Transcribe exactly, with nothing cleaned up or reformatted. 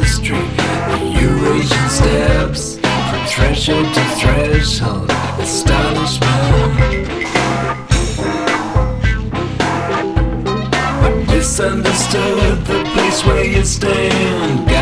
industry. The Eurasian steps from threshold to threshold. Astonishment, but misunderstood the place where you stand.